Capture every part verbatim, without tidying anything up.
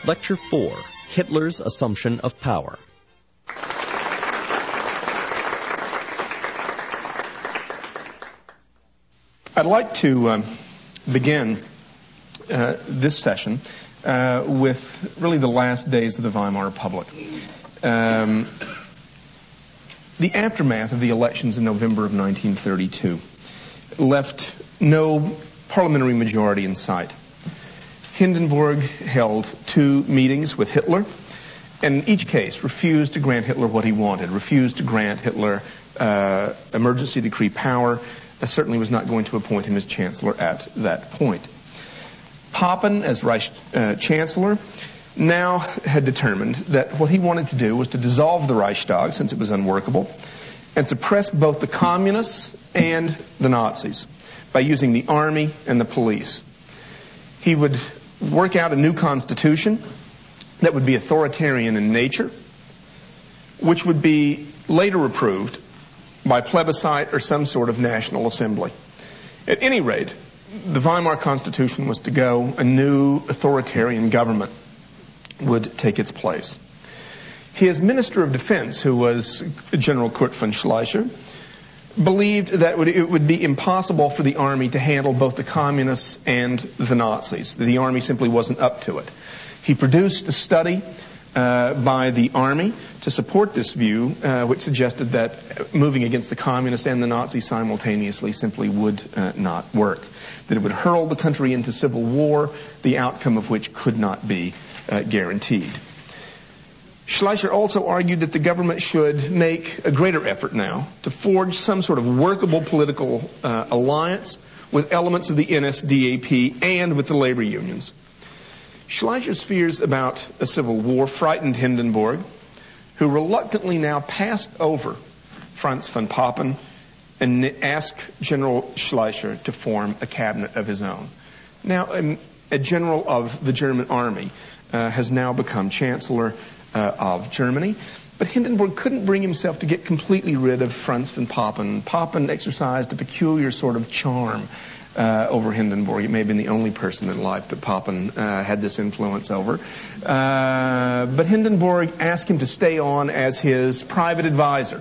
Lecture four, Hitler's Assumption of Power. I'd like to um, begin uh, this session uh, with really the last days of the Weimar Republic. Um, the aftermath of the elections in November of nineteen thirty-two left no parliamentary majority in sight. Hindenburg held two meetings with Hitler, and in each case refused to grant Hitler what he wanted, refused to grant Hitler uh, emergency decree power, uh, certainly was not going to appoint him as chancellor at that point. Papen, as Reich uh, chancellor, now had determined that what he wanted to do was to dissolve the Reichstag, since it was unworkable, and suppress both the communists and the Nazis by using the army and the police. He would work out a new constitution that would be authoritarian in nature, which would be later approved by plebiscite or some sort of national assembly. At any rate, the Weimar Constitution was to go. A new authoritarian government would take its place. His Minister of Defense, who was General Kurt von Schleicher, believed that it would be impossible for the army to handle both the communists and the Nazis. The army simply wasn't up to it. He produced a study uh, by the army to support this view, uh, which suggested that moving against the communists and the Nazis simultaneously simply would uh, not work. That it would hurl the country into civil war, the outcome of which could not be uh, guaranteed. Schleicher also argued that the government should make a greater effort now to forge some sort of workable political uh, alliance with elements of the N S D A P and with the labor unions. Schleicher's fears about a civil war frightened Hindenburg, who reluctantly now passed over Franz von Papen and asked General Schleicher to form a cabinet of his own. Now, um, a general of the German army uh, has now become chancellor Uh, of Germany. But Hindenburg couldn't bring himself to get completely rid of Franz von Papen. Papen exercised a peculiar sort of charm uh, over Hindenburg. It may have been the only person in life that Papen uh, had this influence over. Uh, but Hindenburg asked him to stay on as his private advisor.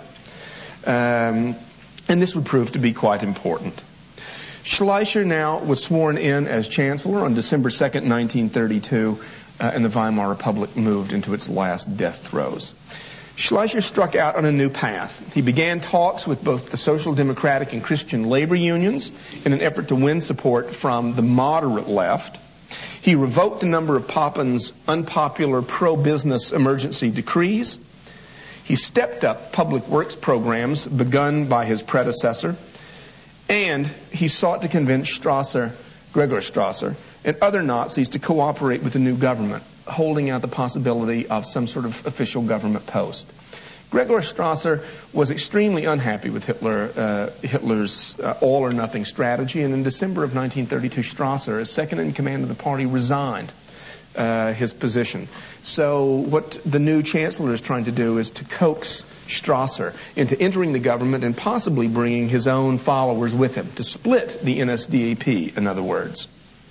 Um, and this would prove to be quite important. Schleicher now was sworn in as chancellor on December second, nineteen thirty-two, Uh, and the Weimar Republic moved into its last death throes. Schleicher struck out on a new path. He began talks with both the Social Democratic and Christian labor unions in an effort to win support from the moderate left. He revoked a number of Papen's unpopular pro-business emergency decrees. He stepped up public works programs begun by his predecessor, and he sought to convince Strasser, Gregor Strasser, and other Nazis to cooperate with the new government, holding out the possibility of some sort of official government post. Gregor Strasser was extremely unhappy with Hitler, uh, Hitler's uh, all-or-nothing strategy, and in December of nineteen thirty-two, Strasser, as second in command of the party, resigned uh, his position. So what the new chancellor is trying to do is to coax Strasser into entering the government and possibly bringing his own followers with him, to split the N S D A P, in other words.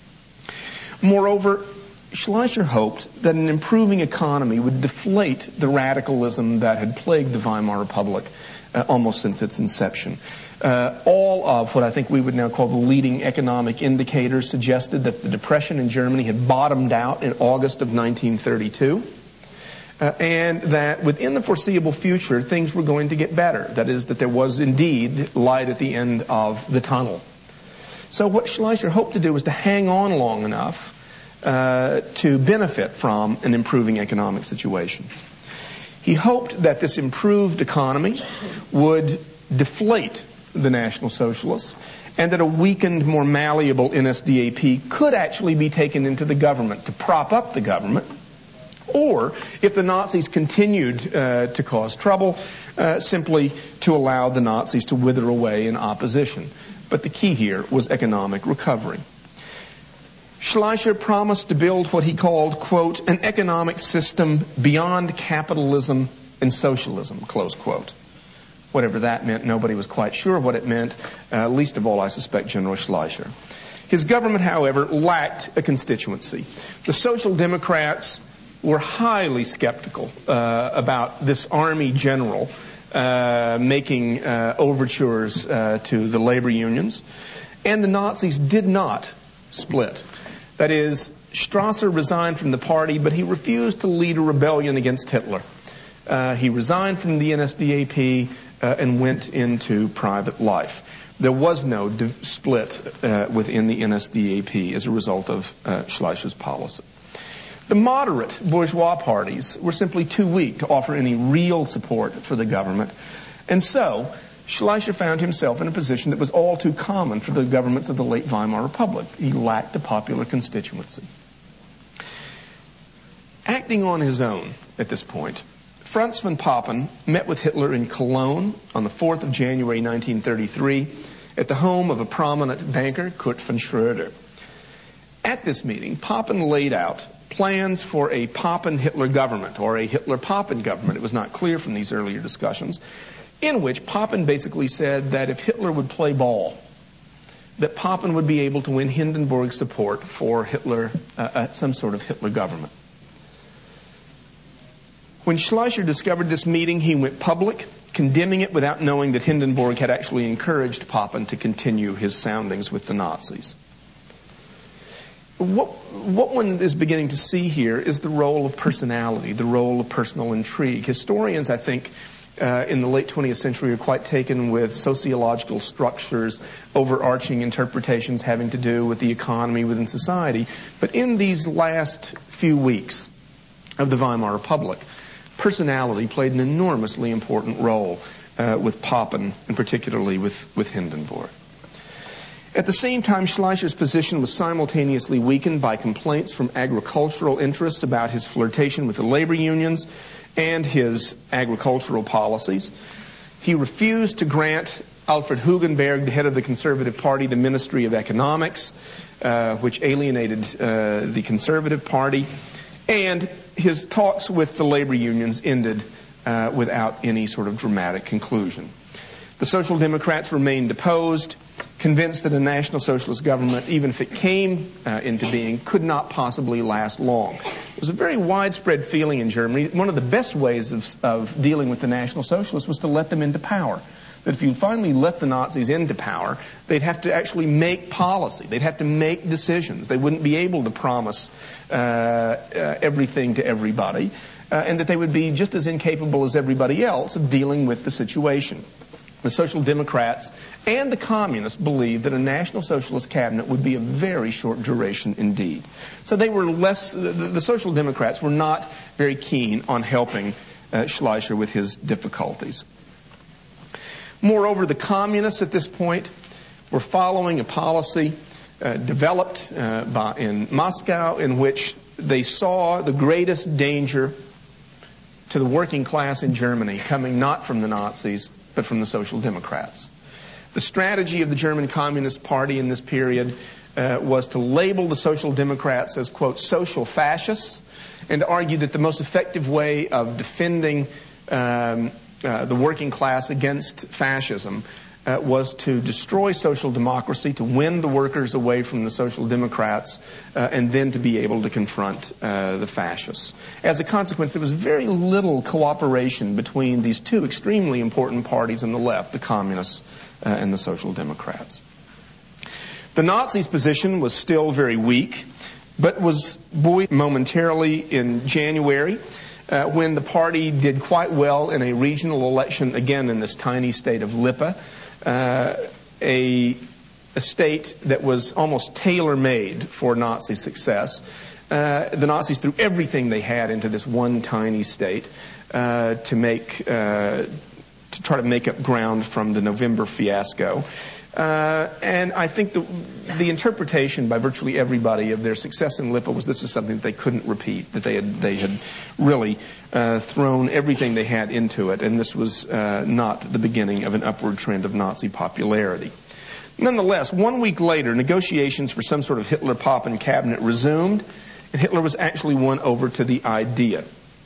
Moreover, Schleicher hoped that an improving economy would deflate the radicalism that had plagued the Weimar Republic uh, almost since its inception. Uh, all of what I think we would now call the leading economic indicators suggested that the depression in Germany had bottomed out in August of nineteen thirty-two, uh, and that within the foreseeable future things were going to get better. That is, that there was indeed light at the end of the tunnel. So what Schleicher hoped to do was to hang on long enough uh, to benefit from an improving economic situation. He hoped that this improved economy would deflate the National Socialists and that a weakened, more malleable N S D A P could actually be taken into the government to prop up the government, or if the Nazis continued uh, to cause trouble, uh, simply to allow the Nazis to wither away in opposition. But the key here was economic recovery. Schleicher promised to build what he called, quote, an economic system beyond capitalism and socialism, close quote. Whatever that meant, nobody was quite sure what it meant, uh, least of all, I suspect, General Schleicher. His government, however, lacked a constituency. The Social Democrats were highly skeptical uh, about this army general uh, making uh, overtures uh, to the labor unions. And the Nazis did not split. That is, Strasser resigned from the party, but he refused to lead a rebellion against Hitler. Uh, he resigned from the N S D A P uh, and went into private life. There was no div- split uh, within the N S D A P as a result of uh, Schleicher's policy. The moderate bourgeois parties were simply too weak to offer any real support for the government. And so, Schleicher found himself in a position that was all too common for the governments of the late Weimar Republic. He lacked a popular constituency. Acting on his own at this point, Franz von Papen met with Hitler in Cologne on the fourth of January nineteen thirty-three at the home of a prominent banker, Kurt von Schröder. At this meeting, Papen laid out plans for a Papen-Hitler government, or a Hitler-Papen government. It was not clear from these earlier discussions, in which Papen basically said that if Hitler would play ball, that Papen would be able to win Hindenburg's support for Hitler, uh, uh, some sort of Hitler government. When Schleicher discovered this meeting, he went public, condemning it without knowing that Hindenburg had actually encouraged Papen to continue his soundings with the Nazis. What, what one is beginning to see here is the role of personality, the role of personal intrigue. Historians, I think, uh, in the late twentieth century are quite taken with sociological structures, overarching interpretations having to do with the economy within society. But in these last few weeks of the Weimar Republic, personality played an enormously important role uh, with Papen, and particularly with, with Hindenburg. At the same time, Schleicher's position was simultaneously weakened by complaints from agricultural interests about his flirtation with the labor unions and his agricultural policies. He refused to grant Alfred Hugenberg, the head of the Conservative Party, the Ministry of Economics, uh, which alienated uh, the Conservative Party. And his talks with the labor unions ended uh, without any sort of dramatic conclusion. The Social Democrats remained opposed, convinced that a National Socialist government, even if it came uh, into being, could not possibly last long. It was a very widespread feeling in Germany. One of the best ways of, of dealing with the National Socialists was to let them into power. That if you finally let the Nazis into power, they'd have to actually make policy. They'd have to make decisions. They wouldn't be able to promise uh, uh, everything to everybody, uh, and that they would be just as incapable as everybody else of dealing with the situation. The Social Democrats and the Communists believed that a National Socialist cabinet would be of very short duration indeed. So they were less, the, the Social Democrats were not very keen on helping uh, Schleicher with his difficulties. Moreover, the Communists at this point were following a policy uh, developed uh, by, in Moscow in which they saw the greatest danger to the working class in Germany coming not from the Nazis, but from the Social Democrats. The strategy of the German Communist Party in this period uh, was to label the Social Democrats as, quote, social fascists, and to argue that the most effective way of defending um, uh, the working class against fascism uh, was to destroy social democracy, to win the workers away from the Social Democrats, uh, and then to be able to confront uh, the fascists. As a consequence, there was very little cooperation between these two extremely important parties on the left, the Communists uh, and the Social Democrats. The Nazis' position was still very weak, but was buoyed momentarily in January, uh, when the party did quite well in a regional election, again in this tiny state of Lippe, uh, a, a state that was almost tailor-made for Nazi success. Uh, the Nazis threw everything they had into this one tiny state uh, to make, uh, to try to make up ground from the November fiasco. Uh, and I think the, the interpretation by virtually everybody of their success in Lippe was this is something that they couldn't repeat, that they had, they had really uh, thrown everything they had into it, and this was uh, not the beginning of an upward trend of Nazi popularity. Nonetheless, one week later, negotiations for some sort of Hitler-Papen cabinet resumed, and Hitler was actually won over to the idea.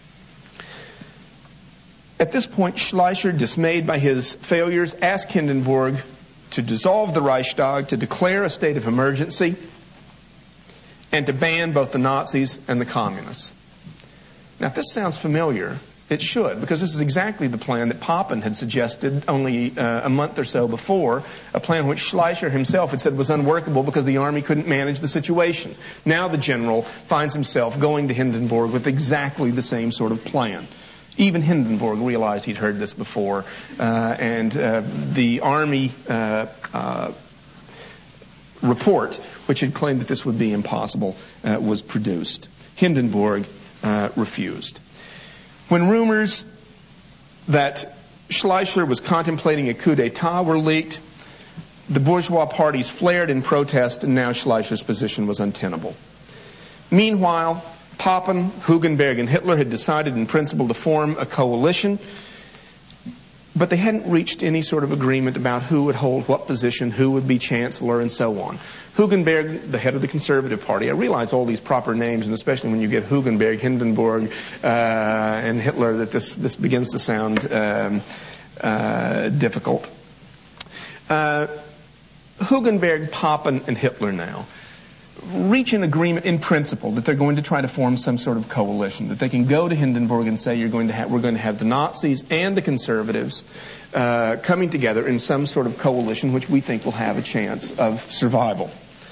At this point, Schleicher, dismayed by his failures, asked Hindenburg to dissolve the Reichstag, to declare a state of emergency, and to ban both the Nazis and the Communists. Now, if this sounds familiar, it should, because this is exactly the plan that Papen had suggested only uh, a month or so before, a plan which Schleicher himself had said was unworkable because the army couldn't manage the situation. Now the general finds himself going to Hindenburg with exactly the same sort of plan. Even Hindenburg realized he'd heard this before, uh, and uh, the army uh, uh, report, which had claimed that this would be impossible, uh, was produced. Hindenburg uh, refused. When rumors that Schleicher was contemplating a coup d'etat were leaked, the bourgeois parties flared in protest, and now Schleicher's position was untenable. Meanwhile, Papen, Hugenberg, and Hitler had decided in principle to form a coalition, but they hadn't reached any sort of agreement about who would hold what position, who would be chancellor, and so on. Hugenberg, the head of the Conservative Party, I realize all these proper names, and especially when you get Hugenberg, Hindenburg, uh, and Hitler, that this, this begins to sound um, uh, difficult. Uh, Hugenberg, Papen, and Hitler now reach an agreement in principle that they're going to try to form some sort of coalition, that they can go to Hindenburg and say, you're going to have, we're going to have the Nazis and the conservatives uh, coming together in some sort of coalition which we think will have a chance of survival.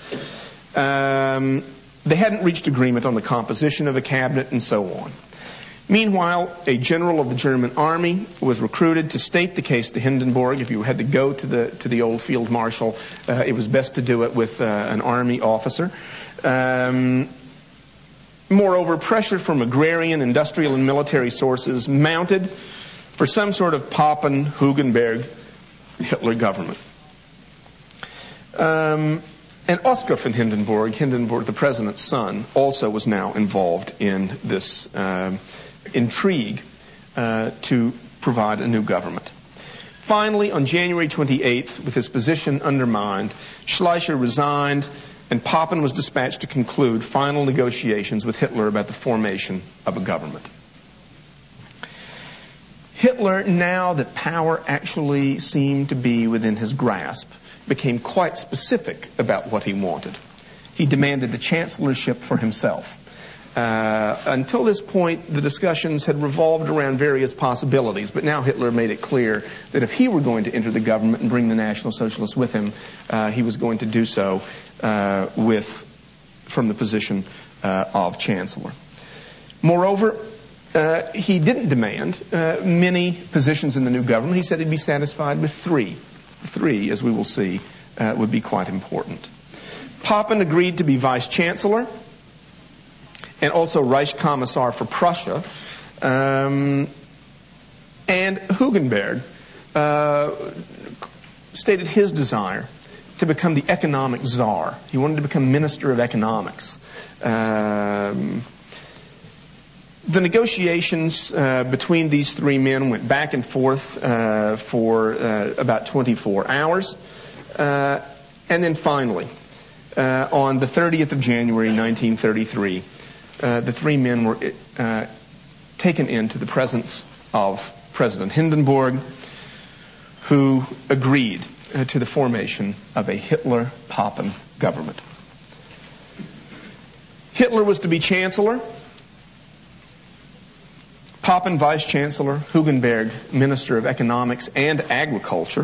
Um, they hadn't reached agreement on the composition of a cabinet and so on. Meanwhile, a general of the German army was recruited to state the case to Hindenburg. If you had to go to the to the old field marshal, uh, it was best to do it with uh, an army officer. Um, moreover, pressure from agrarian, industrial, and military sources mounted for some sort of Papen, Hugenberg, Hitler government. Um, and Oskar von Hindenburg, Hindenburg, the president's son, also was now involved in this Uh, intrigue uh, to provide a new government. Finally, on January twenty-eighth, with his position undermined, Schleicher resigned, and Papen was dispatched to conclude final negotiations with Hitler about the formation of a government. Hitler, now that power actually seemed to be within his grasp, became quite specific about what he wanted. He demanded the chancellorship for himself. Uh, until this point, the discussions had revolved around various possibilities, but now Hitler made it clear that if he were going to enter the government and bring the National Socialists with him, uh, he was going to do so uh, with from the position uh, of chancellor. Moreover, uh, he didn't demand uh, many positions in the new government. He said he'd be satisfied with three. Three, as we will see, uh, would be quite important. Papen agreed to be vice chancellor and also Reichskommissar for Prussia. Um, and Hugenberg uh, stated his desire to become the economic czar. He wanted to become Minister of Economics. Um, the negotiations uh, between these three men went back and forth uh, for uh, about twenty-four hours. Uh, and then finally, uh, on the thirtieth of January, nineteen thirty-three, Uh, the three men were uh, taken into the presence of President Hindenburg, who agreed uh, to the formation of a Hitler-Papen government. Hitler was to be chancellor, Papen vice chancellor, Hugenberg minister of economics and agriculture.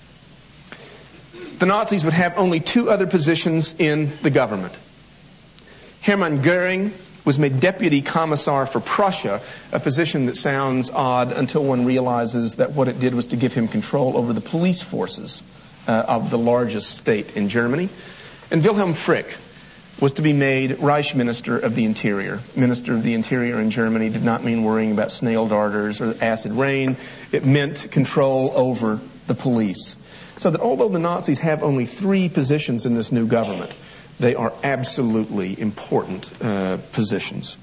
The Nazis would have only two other positions in the government. Hermann Goering was made deputy commissar for Prussia, a position that sounds odd until one realizes that what it did was to give him control over the police forces uh, of the largest state in Germany. And Wilhelm Frick was to be made Reich Minister of the Interior. Minister of the Interior in Germany did not mean worrying about snail darters or acid rain. It meant control over the police. So that although the Nazis have only three positions in this new government, they are absolutely important uh, positions.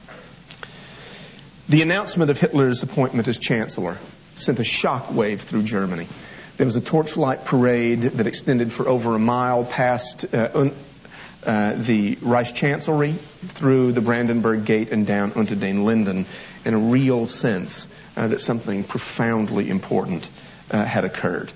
The announcement of Hitler's appointment as chancellor sent a shock wave through Germany. There was a torchlight parade that extended for over a mile past uh, un, uh, the Reichschancellery, through the Brandenburg Gate and down Unter den Linden, in a real sense uh, that something profoundly important uh, had occurred.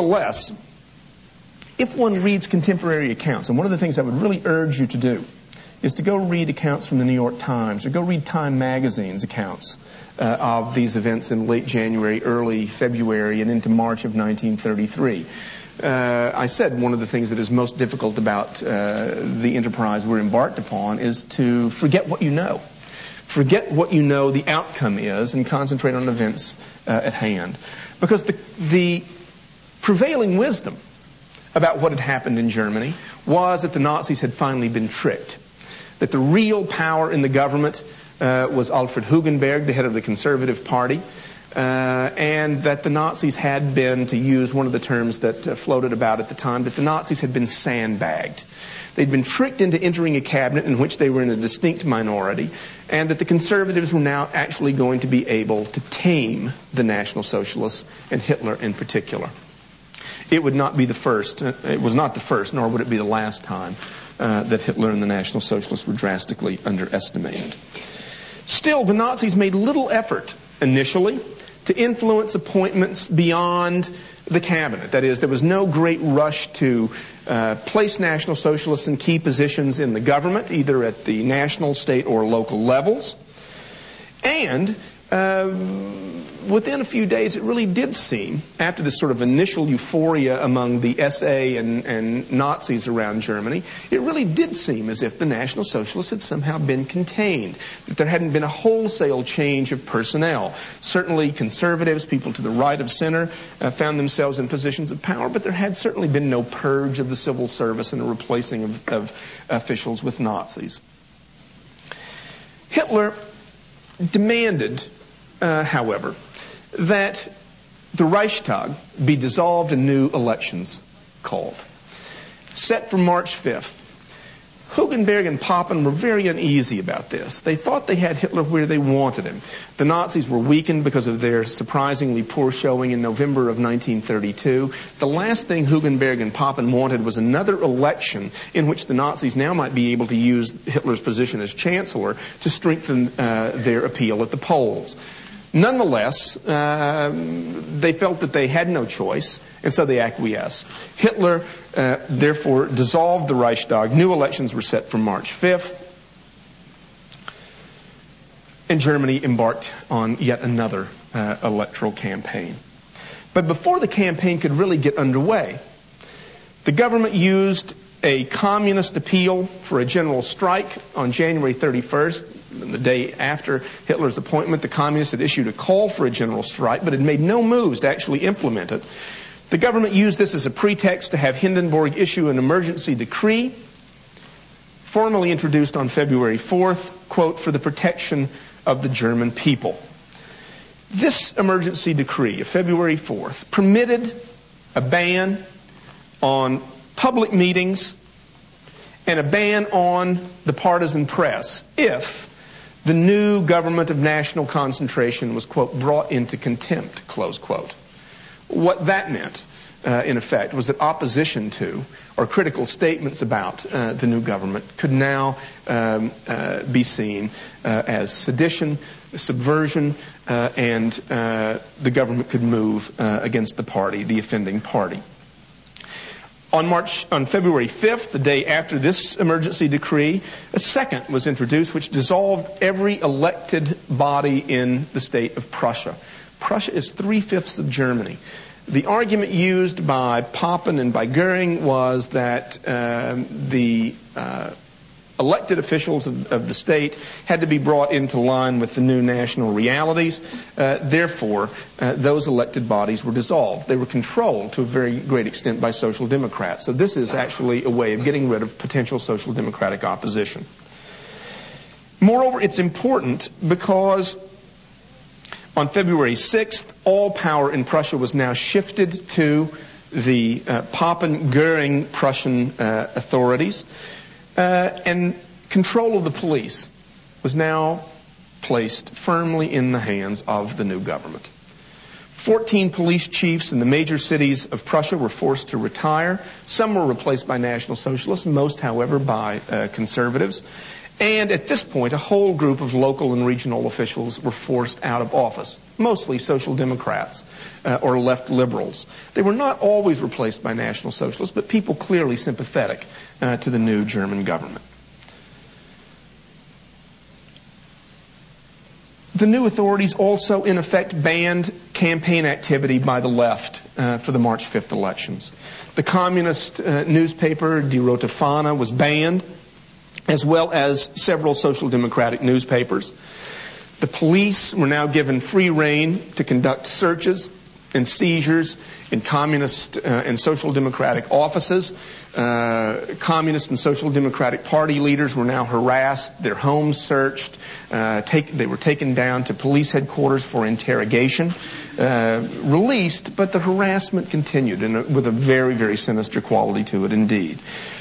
Nonetheless, if one reads contemporary accounts, and one of the things I would really urge you to do is to go read accounts from the New York Times or go read Time Magazine's accounts uh, of these events in late January, early February, and into March of nineteen thirty-three. Uh, I said one of the things that is most difficult about uh, the enterprise we're embarked upon is to forget what you know. Forget what you know the outcome is and concentrate on events uh, at hand. Because the, the prevailing wisdom about what had happened in Germany was that the Nazis had finally been tricked. That the real power in the government uh, was Alfred Hugenberg, the head of the Conservative Party, uh, and that the Nazis had been, to use one of the terms that uh, floated about at the time, that the Nazis had been sandbagged. They'd been tricked into entering a cabinet in which they were in a distinct minority, and that the Conservatives were now actually going to be able to tame the National Socialists, and Hitler in particular. It would not be the first, uh, it was not the first, nor would it be the last time uh, that Hitler and the National Socialists were drastically underestimated. Still, the Nazis made little effort initially to influence appointments beyond the cabinet. That is, there was no great rush to uh, place National Socialists in key positions in the government, either at the national, state, or local levels. And uh, within a few days, it really did seem, after this sort of initial euphoria among the S A and, and Nazis around Germany, it really did seem as if the National Socialists had somehow been contained, that there hadn't been a wholesale change of personnel. Certainly conservatives, people to the right of center, uh, found themselves in positions of power, but there had certainly been no purge of the civil service and a replacing of, of officials with Nazis. Hitler demanded, uh, however, that the Reichstag be dissolved and new elections called. Set for March fifth. Hugenberg and Papen were very uneasy about this. They thought they had Hitler where they wanted him. The Nazis were weakened because of their surprisingly poor showing in November of nineteen thirty-two. The last thing Hugenberg and Papen wanted was another election in which the Nazis now might be able to use Hitler's position as chancellor to strengthen uh, their appeal at the polls. Nonetheless, uh, they felt that they had no choice, and so they acquiesced. Hitler, uh, therefore, dissolved the Reichstag. New elections were set for March fifth, and Germany embarked on yet another uh, electoral campaign. But before the campaign could really get underway, the government used a communist appeal for a general strike on January thirty-first. The day after Hitler's appointment, the communists had issued a call for a general strike, but had made no moves to actually implement it. The government used this as a pretext to have Hindenburg issue an emergency decree, formally introduced on February fourth, quote, for the protection of the German people. This emergency decree of February fourth permitted a ban on public meetings and a ban on the partisan press if the new government of national concentration was, quote, brought into contempt, close quote. What that meant, uh, in effect, was that opposition to or critical statements about uh, the new government could now um, uh, be seen uh, as sedition, subversion, uh, and uh, the government could move uh, against the party, the offending party. On March, on February fifth, the day after this emergency decree, a second was introduced which dissolved every elected body in the state of Prussia. Prussia is three-fifths of Germany. The argument used by Papen and by Goering was that um, the uh, elected officials of, of the state had to be brought into line with the new national realities. Uh, therefore, uh, those elected bodies were dissolved. They were controlled to a very great extent by Social Democrats. So this is actually a way of getting rid of potential Social Democratic opposition. Moreover, it's important because on February sixth, all power in Prussia was now shifted to the uh, Papen-Goering Prussian uh, authorities. Uh, and control of the police was now placed firmly in the hands of the new government. Fourteen police chiefs in the major cities of Prussia were forced to retire. Some were replaced by National Socialists, most, however, by uh, conservatives. And at this point, a whole group of local and regional officials were forced out of office, mostly Social Democrats uh, or left liberals. They were not always replaced by National Socialists, but people clearly sympathetic uh, to the new German government. The new authorities also, in effect, banned campaign activity by the left uh, for the March fifth elections. The communist uh, newspaper Die Rote Fahne was banned, as well as several social democratic newspapers. The police were now given free rein to conduct searches and seizures in communist uh, and social democratic offices. Uh, communist and social democratic party leaders were now harassed, their homes searched, uh, take, they were taken down to police headquarters for interrogation, uh, released, but the harassment continued in a, with a very, very sinister quality to it indeed.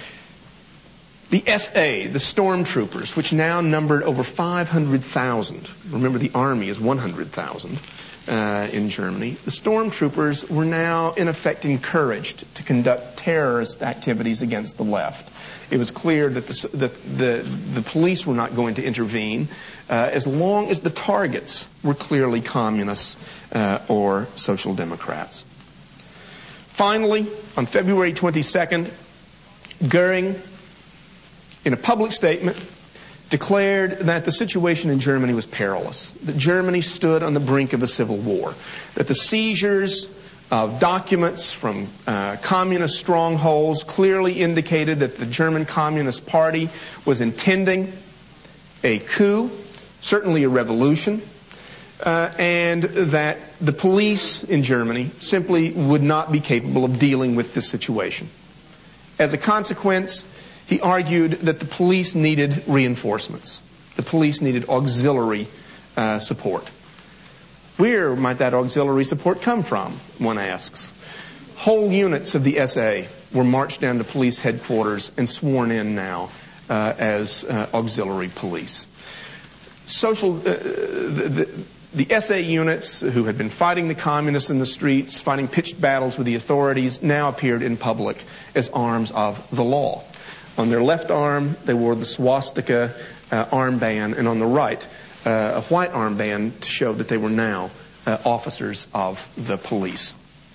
The S A, the stormtroopers, which now numbered over five hundred thousand. Remember, the army is one hundred thousand uh, in Germany. The stormtroopers were now, in effect, encouraged to conduct terrorist activities against the left. It was clear that the, that the, the police were not going to intervene uh, as long as the targets were clearly communists uh, or social democrats. Finally, on February twenty-second, Goering, in a public statement, declared that the situation in Germany was perilous, that Germany stood on the brink of a civil war, that the seizures of documents from uh, communist strongholds clearly indicated that the German Communist Party was intending a coup, certainly a revolution, uh, and that the police in Germany simply would not be capable of dealing with this situation. As a consequence, he argued that the police needed reinforcements. The police needed auxiliary uh, support. Where might that auxiliary support come from, one asks. Whole units of the S A were marched down to police headquarters and sworn in now uh, as uh, auxiliary police. Social, uh, the, the, the S A units who had been fighting the communists in the streets, fighting pitched battles with the authorities, now appeared in public as arms of the law. On their left arm, they wore the swastika uh, armband, and on the right, uh, a white armband to show that they were now uh, officers of the police.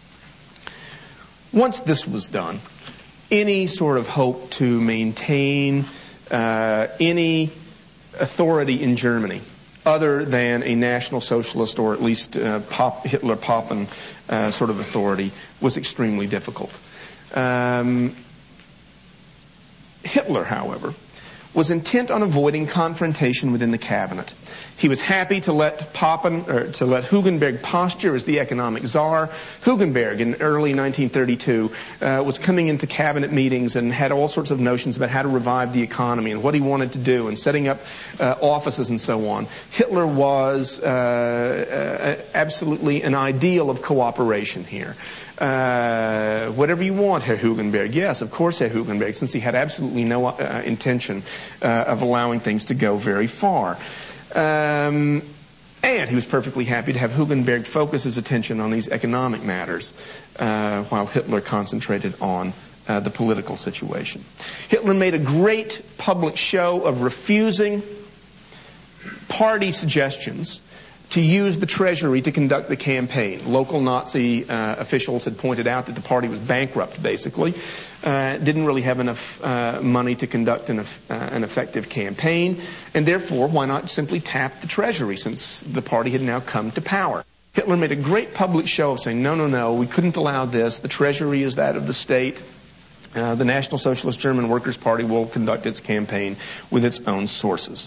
Once this was done, any sort of hope to maintain uh, any authority in Germany other than a National Socialist or at least uh, pop, Hitler-Papen uh, sort of authority was extremely difficult. Um, Hitler, however, was intent on avoiding confrontation within the cabinet. He was happy to let Papen, or to let Hugenberg posture as the economic czar. Hugenberg, in early nineteen thirty-two, uh, was coming into cabinet meetings and had all sorts of notions about how to revive the economy and what he wanted to do and setting up uh, offices and so on. Hitler was uh, uh, absolutely an ideal of cooperation here. Uh, whatever you want, Herr Hugenberg. Yes, of course, Herr Hugenberg, since he had absolutely no uh, intention uh, of allowing things to go very far. Um, and he was perfectly happy to have Hugenberg focus his attention on these economic matters uh, while Hitler concentrated on uh, the political situation. Hitler made a great public show of refusing party suggestions to use the treasury to conduct the campaign. Local Nazi uh, officials had pointed out that the party was bankrupt, basically. Uh, didn't really have enough uh, money to conduct an, uh, an effective campaign, and therefore, why not simply tap the treasury since the party had now come to power? Hitler made a great public show of saying, no, no, no, we couldn't allow this. The treasury is that of the state. Uh, the National Socialist German Workers' Party will conduct its campaign with its own sources.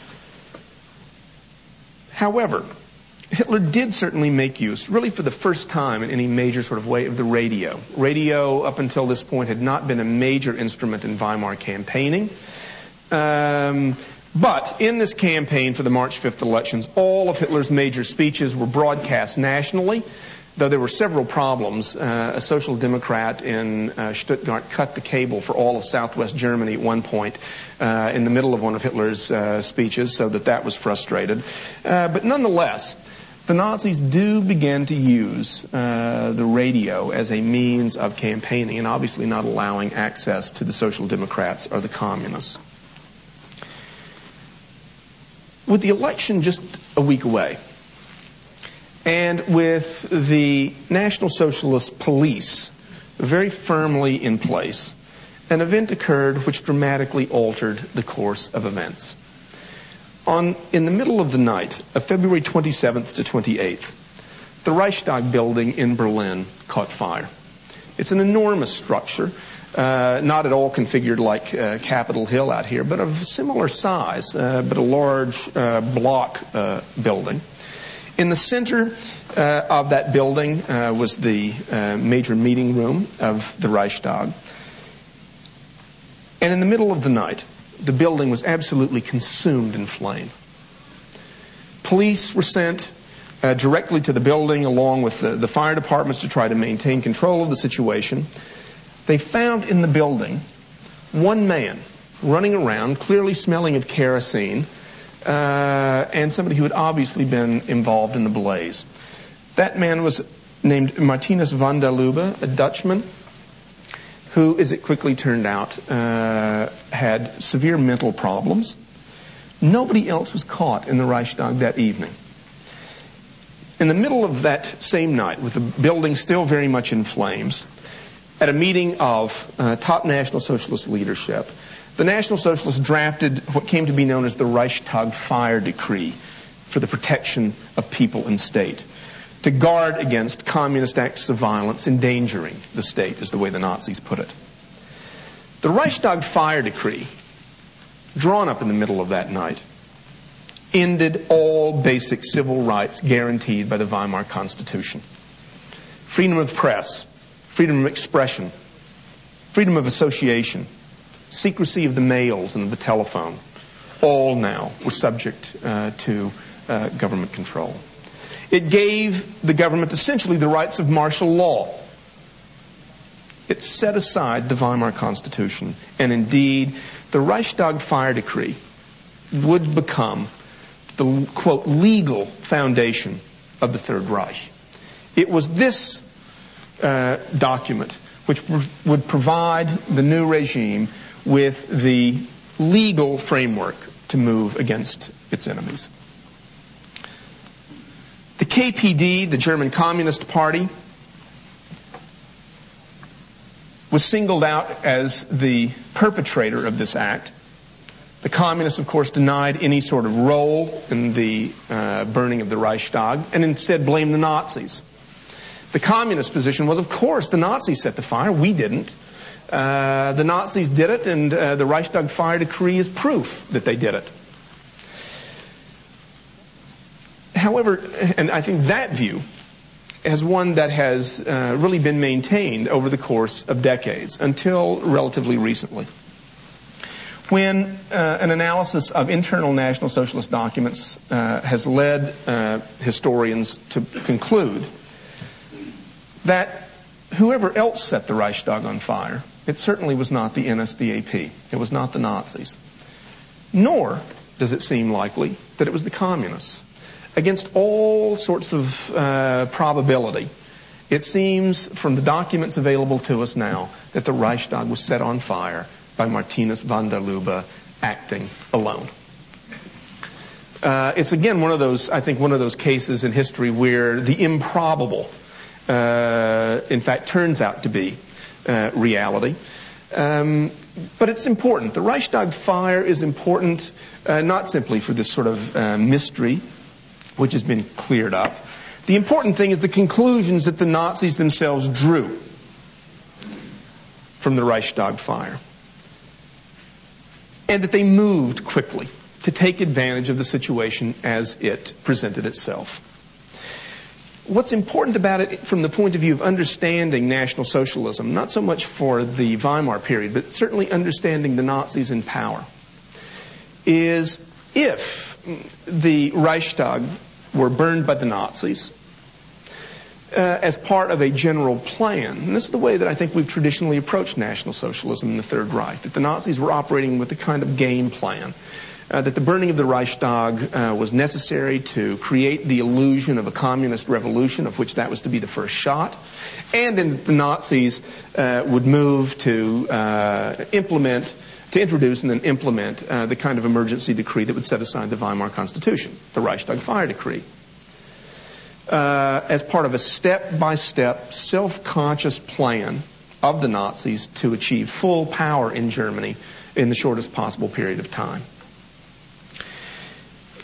However, Hitler did certainly make use, really for the first time in any major sort of way, of the radio. Radio, up until this point, had not been a major instrument in Weimar campaigning. Um, but in this campaign for the March fifth elections, all of Hitler's major speeches were broadcast nationally, though there were several problems. Uh, a social democrat in uh, Stuttgart cut the cable for all of southwest Germany at one point uh, in the middle of one of Hitler's uh, speeches, so that that was frustrated. Uh, but nonetheless, the Nazis do begin to use uh, the radio as a means of campaigning, and obviously not allowing access to the Social Democrats or the Communists. With the election just a week away, and with the National Socialist police very firmly in place, an event occurred which dramatically altered the course of events. On, in the middle of the night of February twenty-seventh to twenty-eighth, the Reichstag building in Berlin caught fire. It's an enormous structure, uh, not at all configured like uh, Capitol Hill out here, but of similar size, uh, but a large uh, block uh, building. In the center uh, of that building uh, was the uh, major meeting room of the Reichstag. And in the middle of the night, the building was absolutely consumed in flame. Police were sent uh, directly to the building along with the, the fire departments to try to maintain control of the situation. They found in the building one man running around, clearly smelling of kerosene, uh, and somebody who had obviously been involved in the blaze. That man was named Martinus van der Lubbe, a Dutchman, who, as it quickly turned out, uh, had severe mental problems. Nobody else was caught in the Reichstag that evening. In the middle of that same night, with the building still very much in flames, at a meeting of uh, top National Socialist leadership, the National Socialists drafted what came to be known as the Reichstag Fire Decree for the protection of people and state, to guard against communist acts of violence endangering the state, is the way the Nazis put it. The Reichstag Fire Decree, drawn up in the middle of that night, ended all basic civil rights guaranteed by the Weimar Constitution. Freedom of press, freedom of expression, freedom of association, secrecy of the mails and of the telephone, all now were subject uh, to uh, government control. It gave the government essentially the rights of martial law. It set aside the Weimar Constitution, and indeed, the Reichstag Fire Decree would become the, quote, legal foundation of the Third Reich. It was this uh, document which pr- would provide the new regime with the legal framework to move against its enemies. The K P D, the German Communist Party, was singled out as the perpetrator of this act. The communists, of course, denied any sort of role in the uh, burning of the Reichstag and instead blamed the Nazis. The communist position was, of course, the Nazis set the fire. We didn't. Uh, the Nazis did it, and uh, the Reichstag Fire Decree is proof that they did it. However, and I think that view is one that has uh, really been maintained over the course of decades until relatively recently, when uh, an analysis of internal National Socialist documents uh, has led uh, historians to conclude that whoever else set the Reichstag on fire, it certainly was not the N S D A P. It was not the Nazis. Nor does it seem likely that it was the communists. Against all sorts of uh, probability, it seems from the documents available to us now that the Reichstag was set on fire by Martinus van der Lubbe acting alone. Uh, it's again one of those, I think, one of those cases in history where the improbable, uh, in fact, turns out to be uh, reality. Um, but it's important. The Reichstag fire is important uh, not simply for this sort of uh, mystery which has been cleared up. The important thing is the conclusions that the Nazis themselves drew from the Reichstag fire. And that they moved quickly to take advantage of the situation as it presented itself. What's important about it from the point of view of understanding National Socialism, not so much for the Weimar period, but certainly understanding the Nazis in power, is if the Reichstag were burned by the Nazis uh, as part of a general plan, and this is the way that I think we've traditionally approached National Socialism in the Third Reich, that the Nazis were operating with a kind of game plan, uh, that the burning of the Reichstag uh, was necessary to create the illusion of a communist revolution, of which that was to be the first shot, and then the Nazis uh, would move to uh, implement to introduce and then implement uh, the kind of emergency decree that would set aside the Weimar Constitution, the Reichstag Fire Decree, uh, as part of a step-by-step, self-conscious plan of the Nazis to achieve full power in Germany in the shortest possible period of time.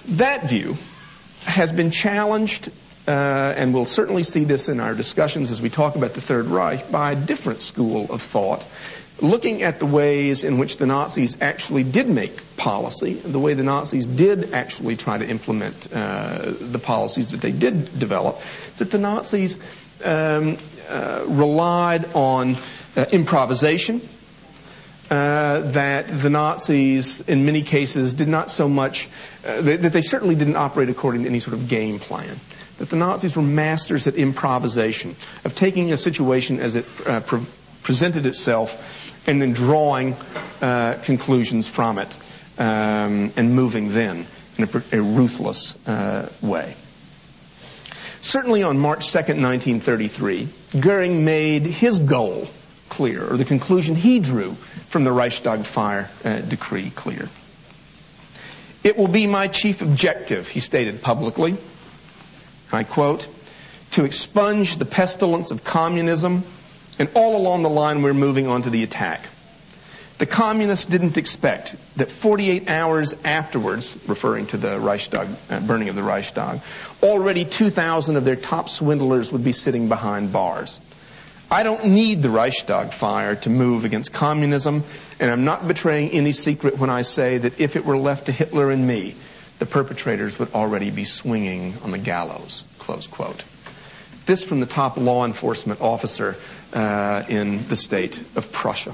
That view has been challenged, uh, and we'll certainly see this in our discussions as we talk about the Third Reich, by a different school of thought, looking at the ways in which the Nazis actually did make policy, the way the Nazis did actually try to implement uh, the policies that they did develop, that the Nazis um, uh, relied on uh, improvisation, uh, that the Nazis in many cases did not so much, uh, that, that they certainly didn't operate according to any sort of game plan, that the Nazis were masters at improvisation, of taking a situation as it uh, pre- presented itself and then drawing uh, conclusions from it um, and moving then in a, a ruthless uh, way. Certainly on March second, nineteen thirty-three, Goering made his goal clear, or the conclusion he drew from the Reichstag fire uh, decree clear. "It will be my chief objective," he stated publicly, I quote, "to expunge the pestilence of communism, and all along the line we're moving on to the attack. The communists didn't expect that forty-eight hours afterwards," referring to the Reichstag, uh, burning of the Reichstag, "already two thousand of their top swindlers would be sitting behind bars. I don't need the Reichstag fire to move against communism, and I'm not betraying any secret when I say that if it were left to Hitler and me, the perpetrators would already be swinging on the gallows," close quote. This from the top law enforcement officer uh, in the state of Prussia.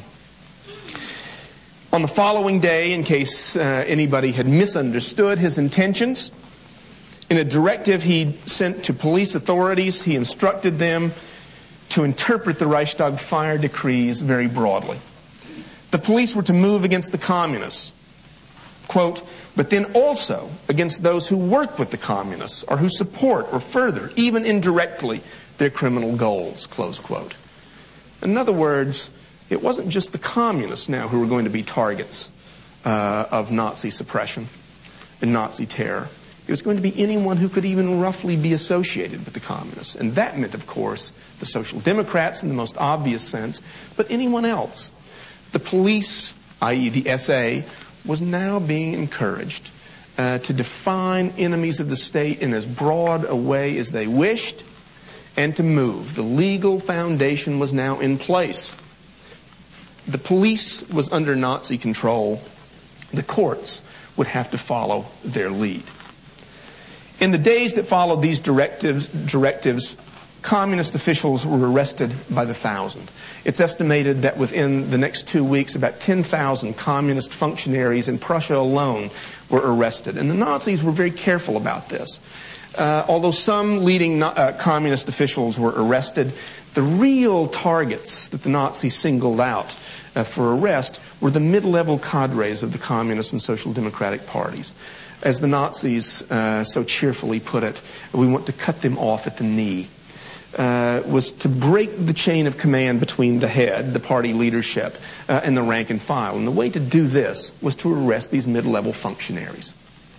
On the following day, in case uh, anybody had misunderstood his intentions, in a directive he sent to police authorities, he instructed them to interpret the Reichstag fire decrees very broadly. The police were to move against the communists, quote, "but then also against those who work with the communists or who support or further, even indirectly, their criminal goals," close quote. In other words, it wasn't just the communists now who were going to be targets uh, of Nazi suppression and Nazi terror. It was going to be anyone who could even roughly be associated with the communists. And that meant, of course, the Social Democrats in the most obvious sense, but anyone else. The police, that is the S A, was now being encouraged uh, to define enemies of the state in as broad a way as they wished and to move. The legal foundation was now in place. The police was under Nazi control. The courts would have to follow their lead. In the days that followed these directives, directives, communist officials were arrested by the thousand. It's estimated that within the next two weeks, about ten thousand communist functionaries in Prussia alone were arrested. And the Nazis were very careful about this. Uh, although some leading uh, communist officials were arrested, the real targets that the Nazis singled out uh, for arrest were the mid-level cadres of the communist and social democratic parties. As the Nazis uh, so cheerfully put it, we want to cut them off at the knee. Uh, was to break the chain of command between the head, the party leadership, uh, and the rank and file. And the way to do this was to arrest these mid-level functionaries.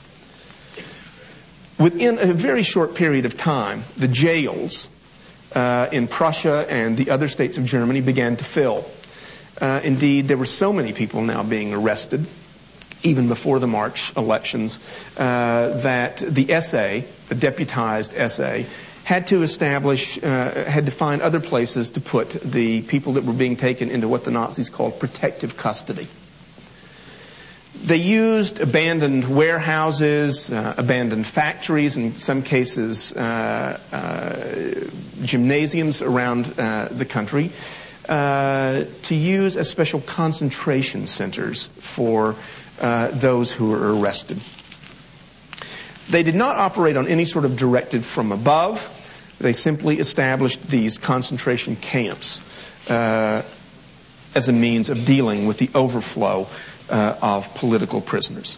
Within a very short period of time, the jails uh, in Prussia and the other states of Germany began to fill. Uh, indeed, there were so many people now being arrested, even before the March elections, uh, that the S A, the deputized S A, had to establish, uh, had to find other places to put the people that were being taken into what the Nazis called protective custody. They used abandoned warehouses, uh, abandoned factories, in some cases uh, uh, gymnasiums around uh, the country, uh, to use as special concentration centers for uh, those who were arrested. They did not operate on any sort of directive from above. They simply established these concentration camps uh, as a means of dealing with the overflow uh, of political prisoners.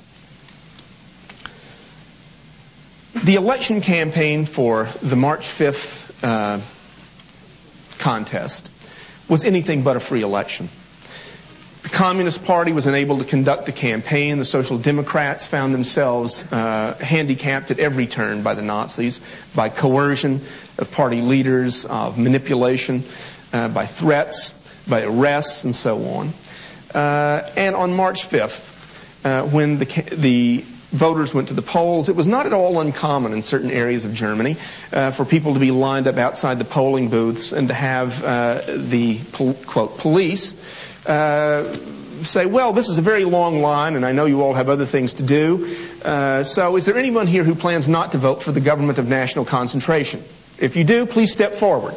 The election campaign for the March fifth uh, contest was anything but a free election. The Communist Party was unable to conduct the campaign. The Social Democrats found themselves uh, handicapped at every turn by the Nazis, by coercion of party leaders, of manipulation, uh, by threats, by arrests, and so on. Uh, and on March fifth, uh, when the, the voters went to the polls. It was not at all uncommon in certain areas of Germany uh, for people to be lined up outside the polling booths and to have uh, the, pol- quote, police uh, say, well, this is a very long line, and I know you all have other things to do. Uh, so is there anyone here who plans not to vote for the government of national concentration? If you do, please step forward.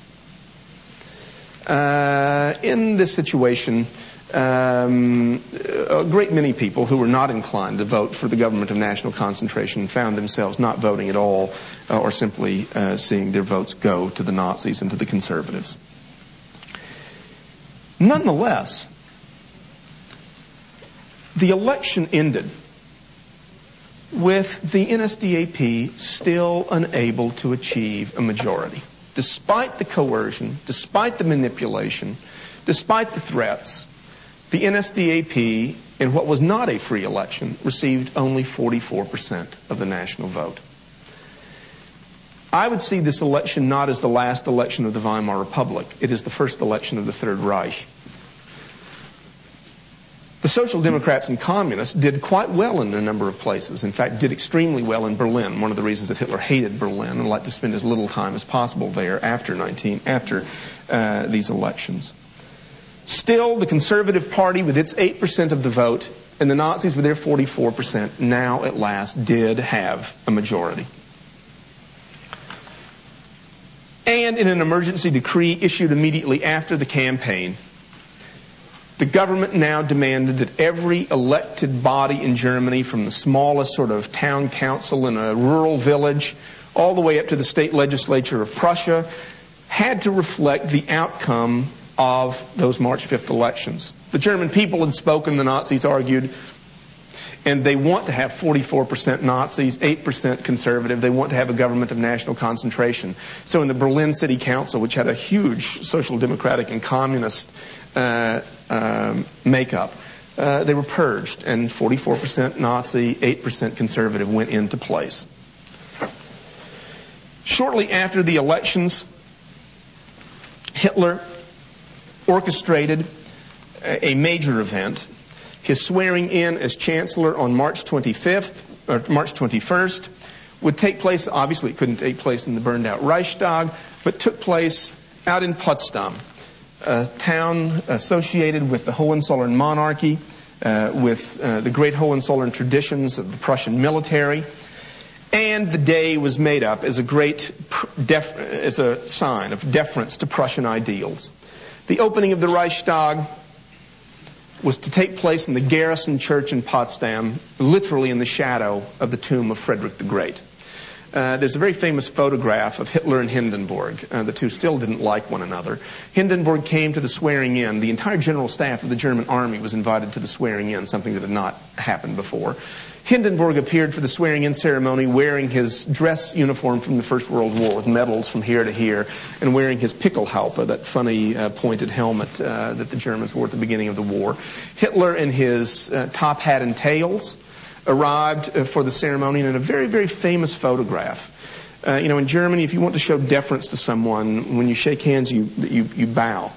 Uh, in this situation, um, a great many people who were not inclined to vote for the government of national concentration found themselves not voting at all, uh, or simply uh, seeing their votes go to the Nazis and to the conservatives. Nonetheless, the election ended with the N S D A P still unable to achieve a majority. Despite the coercion, despite the manipulation, despite the threats, the N S D A P, in what was not a free election, received only forty-four percent of the national vote. I would see this election not as the last election of the Weimar Republic. It is the first election of the Third Reich. The Social Democrats and Communists did quite well in a number of places. In fact, did extremely well in Berlin. One of the reasons that Hitler hated Berlin and liked to spend as little time as possible there after nineteen after uh, these elections. Still, the Conservative Party, with its eight percent of the vote, and the Nazis with their forty-four percent, now at last did have a majority. And in an emergency decree issued immediately after the campaign, the government now demanded that every elected body in Germany, from the smallest sort of town council in a rural village all the way up to the state legislature of Prussia, had to reflect the outcome of those March fifth elections. The German people had spoken, the Nazis argued, and they want to have forty-four percent Nazis, eight percent conservative. They want to have a government of national concentration. So in the Berlin City Council, which had a huge social democratic and communist uh, um, makeup, uh, they were purged, and forty-four percent Nazi, eight percent conservative went into place. Shortly after the elections, Hitler orchestrated a major event. His swearing in as Chancellor on March twenty-fifth, or March twenty-first, would take place, obviously it couldn't take place in the burned out Reichstag, but took place out in Potsdam, a town associated with the Hohenzollern monarchy, uh, with uh, the great Hohenzollern traditions of the Prussian military. And the day was made up as a great, def- as a sign of deference to Prussian ideals. The opening of the Reichstag was to take place in the Garrison Church in Potsdam, literally in the shadow of the tomb of Frederick the Great. Uh, there's a very famous photograph of Hitler and Hindenburg. Uh, the two still didn't like one another. Hindenburg came to the swearing in. The entire general staff of the German army was invited to the swearing in, something that had not happened before. Hindenburg appeared for the swearing-in ceremony wearing his dress uniform from the First World War with medals from here to here, and wearing his Pickelhaube, that funny uh, pointed helmet uh, that the Germans wore at the beginning of the war. Hitler in his uh, top hat and tails arrived uh, for the ceremony, and in a very, very famous photograph. Uh, you know, in Germany, if you want to show deference to someone, when you shake hands, you you, you bow.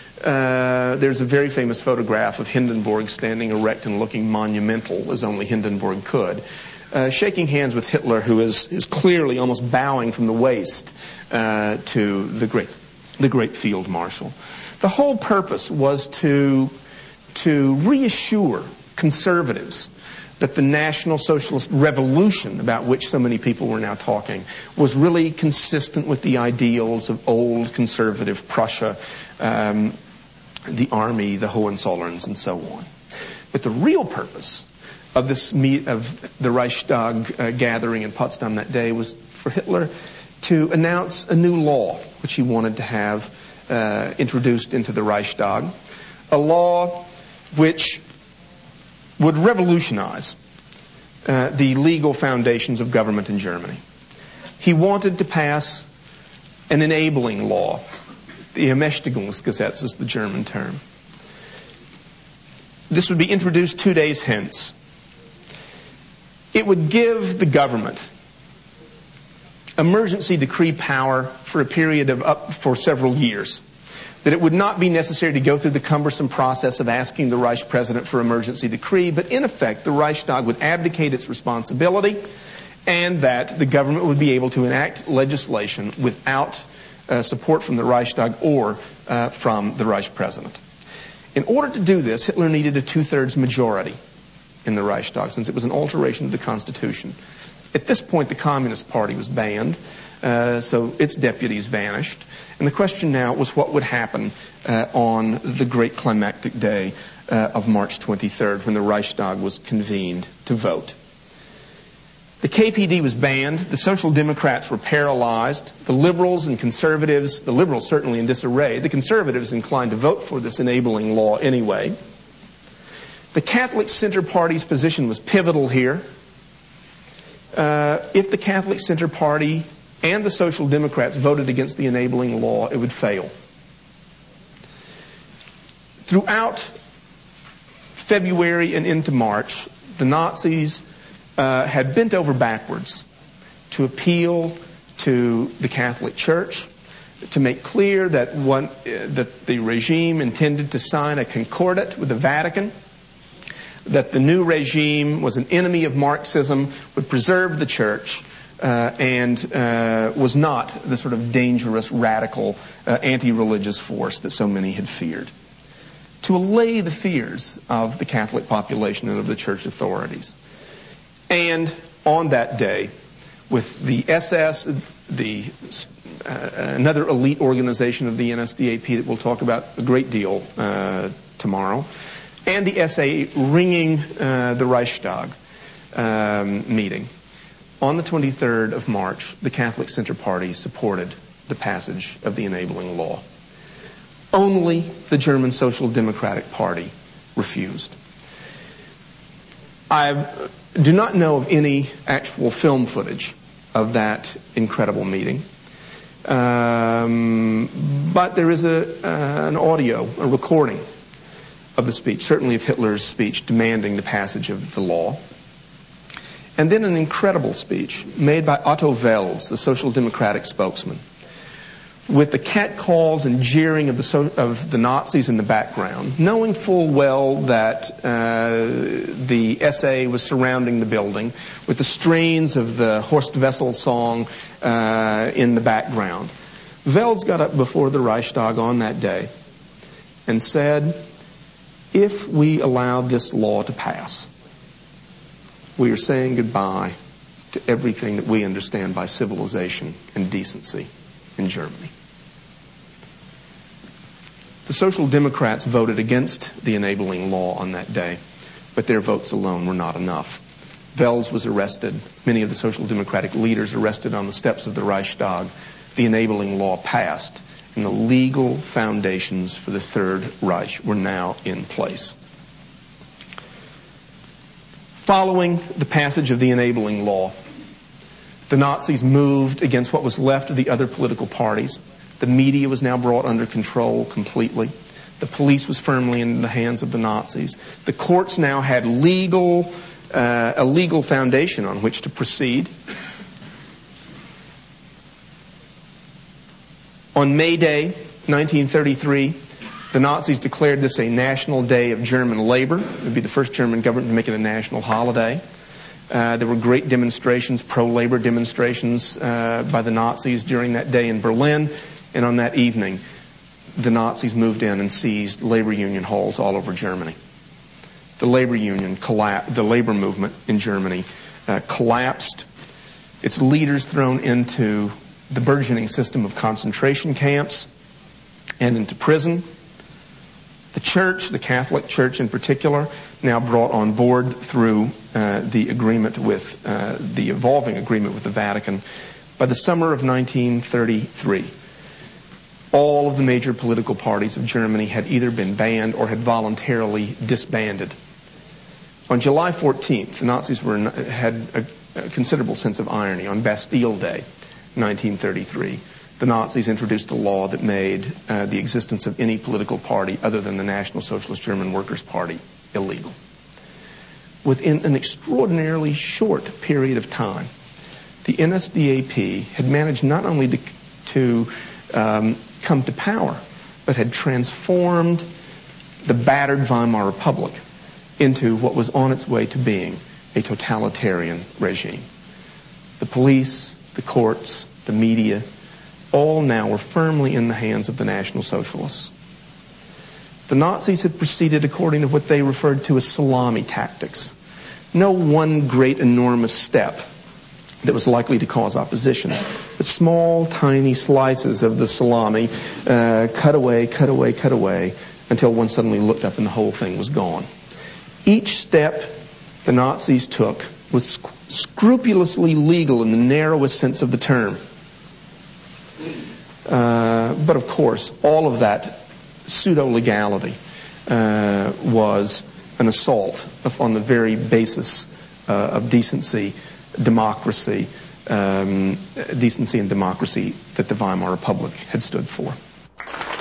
Uh, there's a very famous photograph of Hindenburg standing erect and looking monumental as only Hindenburg could, uh, shaking hands with Hitler, who is, is clearly almost bowing from the waist uh, to the great, the great field marshal. The whole purpose was to, to reassure conservatives that the National Socialist Revolution, about which so many people were now talking, was really consistent with the ideals of old conservative Prussia, um, the army, the Hohenzollerns, and so on. But the real purpose of this meet, of the Reichstag uh, gathering in Potsdam that day was for Hitler to announce a new law, which he wanted to have uh, introduced into the Reichstag, a law which would revolutionize uh, the legal foundations of government in Germany. He wanted to pass an enabling law. The Ermächtigungsgesetz is the German term. This would be introduced two days hence. It would give the government emergency decree power for a period of up for several years. that it would not be necessary to go through the cumbersome process of asking the Reich president for emergency decree, but in effect the Reichstag would abdicate its responsibility and that the government would be able to enact legislation without uh, support from the Reichstag or uh, from the Reich president. In order to do this, Hitler needed a two-thirds majority in the Reichstag, since it was an alteration of the Constitution. At this point, the Communist Party was banned, uh, so its deputies vanished. And the question now was what would happen uh, on the great climactic day uh, of March twenty-third, when the Reichstag was convened to vote. The K P D was banned. The Social Democrats were paralyzed. The liberals and conservatives, the liberals certainly in disarray, the conservatives inclined to vote for this enabling law anyway. The Catholic Center Party's position was pivotal here. Uh, if the Catholic Center Party and the Social Democrats voted against the enabling law, it would fail. Throughout February and into March, the Nazis uh, had bent over backwards to appeal to the Catholic Church, to make clear that, one, uh, that the regime intended to sign a concordat with the Vatican, that the new regime was an enemy of Marxism, would preserve the Church, Uh, and uh, was not the sort of dangerous, radical, uh, anti-religious force that so many had feared. To allay the fears of the Catholic population and of the church authorities. And on that day, with the S S, the uh, another elite organization of the N S D A P that we'll talk about a great deal uh, tomorrow, and the S A ringing uh, the Reichstag um, meeting, on the twenty-third of March, the Catholic Center Party supported the passage of the enabling law. Only the German Social Democratic Party refused. I do not know of any actual film footage of that incredible meeting. Um, but there is a, uh, an audio, a recording of the speech, certainly of Hitler's speech demanding the passage of the law. And then an incredible speech made by Otto Wels, the Social Democratic spokesman, with the catcalls and jeering of the, so, of the Nazis in the background, knowing full well that uh, the S A was surrounding the building, with the strains of the Horst Wessel song uh, in the background. Wels got up before the Reichstag on that day and said, if we allow this law to pass, we are saying goodbye to everything that we understand by civilization and decency in Germany. The Social Democrats voted against the enabling law on that day, but their votes alone were not enough. Wels was arrested, many of the Social Democratic leaders arrested on the steps of the Reichstag. The enabling law passed, and the legal foundations for the Third Reich were now in place. Following the passage of the enabling law, the Nazis moved against what was left of the other political parties. The media was now brought under control completely. The police was firmly in the hands of the Nazis. The courts now had legal, uh, a legal foundation on which to proceed. On May Day, nineteen thirty-three, the Nazis declared this a national day of German labor. It would be the first German government to make it a national holiday. Uh, there were great demonstrations, pro-labor demonstrations uh, by the Nazis during that day in Berlin. And on that evening, the Nazis moved in and seized labor union halls all over Germany. The labor union collapsed, the labor movement in Germany uh, collapsed. Its leaders thrown into the burgeoning system of concentration camps and into prison. The church, the Catholic Church in particular, now brought on board through uh, the agreement with, uh, the evolving agreement with the Vatican. By the summer of nineteen thirty-three, all of the major political parties of Germany had either been banned or had voluntarily disbanded. On July fourteenth, the Nazis were, had a, a considerable sense of irony. On Bastille Day, nineteen thirty-three, the Nazis introduced a law that made uh, the existence of any political party other than the National Socialist German Workers' Party illegal. Within an extraordinarily short period of time, the N S D A P had managed not only to, to um, come to power, but had transformed the battered Weimar Republic into what was on its way to being a totalitarian regime. The police, the courts, the media, all now were firmly in the hands of the National Socialists. The Nazis had proceeded according to what they referred to as salami tactics. No one great enormous step that was likely to cause opposition, but small tiny slices of the salami, uh, cut away, cut away, cut away, until one suddenly looked up and the whole thing was gone. Each step the Nazis took was sc- scrupulously legal in the narrowest sense of the term. Uh, but of course, all of that pseudo-legality uh, was an assault on the very basis uh, of decency, democracy, um, decency and democracy that the Weimar Republic had stood for.